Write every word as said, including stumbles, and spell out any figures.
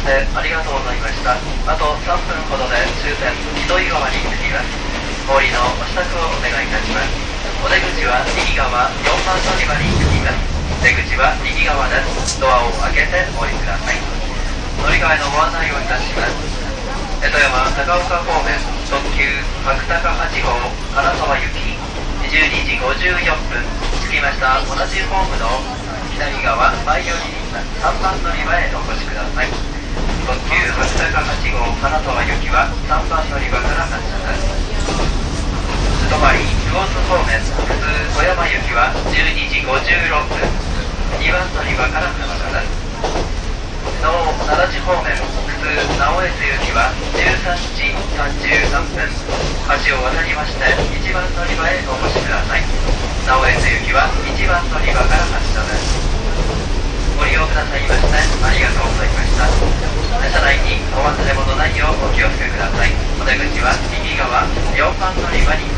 してありがとうございました。あとさんぷんほどで終点糸魚川に着きます。お降りのお支度をお願いいたします。お出口は右側よんばん乗り場に着きます。出口は右側です。ドアを開けてお降りください。乗り換えのご案内をいたします。江戸山高岡方面特急白鷹はち号金沢行きじゅうにじごじゅうよんぷん、着きました。同じホームの左側前寄りにさんばん乗り場へお越しください。特急白鷹はち号金沢行きはさんばん乗り場から発車です。素泊まり魚津方面普通富山行きはじゅうにじごじゅうろっぷん、にばん乗り場から発車です。なお奈良地方面普通直江津行きはじゅうさんじさんじゅうさんぷん、橋を渡りましていちばん乗り場へお越しください。直江津行きはいちばん乗り場から発車です。ご利用くださいましてありがとうございました。車内にお忘れ物ないようお気をつけください。お出口は右側よんばん乗り場に